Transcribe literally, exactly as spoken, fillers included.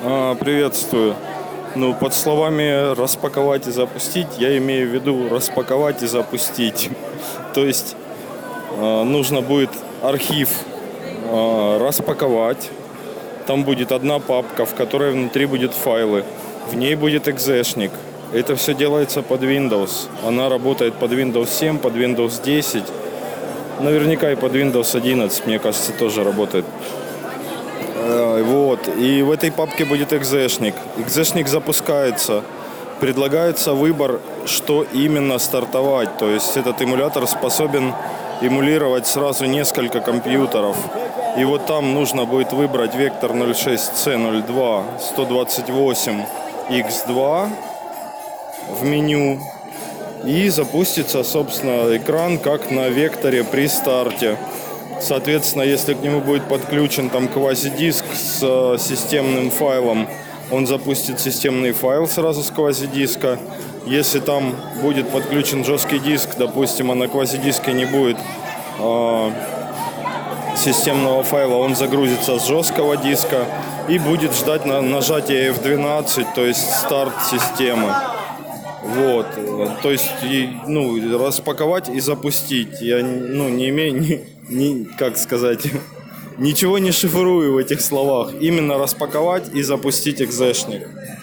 А, приветствую. Ну, под словами распаковать и запустить, я имею в виду распаковать и запустить. То есть э, нужно будет архив э, распаковать. Там будет одна папка, в которой внутри будут файлы. В ней будет экзешник. Это все делается под Windows. Она работает под Windows семь, под Windows десять. Наверняка и под Windows одиннадцать, мне кажется, тоже работает. Вот. И в этой папке будет экзешник. Экзешник запускается. Предлагается выбор, что именно стартовать. То есть этот эмулятор способен эмулировать сразу несколько компьютеров. И вот там нужно будет выбрать вектор ноль шесть цэ ноль два сто двадцать восемь икс два в меню. И запустится, собственно, экран как на векторе при старте. Соответственно, если к нему будет подключен там квазидиск с э, системным файлом, он запустит системный файл сразу с квазидиска. Если там будет подключен жесткий диск, допустим, а на квазидиске не будет э, системного файла, он загрузится с жесткого диска и будет ждать на нажатия эф двенадцать, то есть старт системы. Вот, то есть, ну, распаковать и запустить. Я, ну, не имею, ни, ни, как сказать, ничего не шифрую в этих словах. Именно распаковать и запустить экзешник.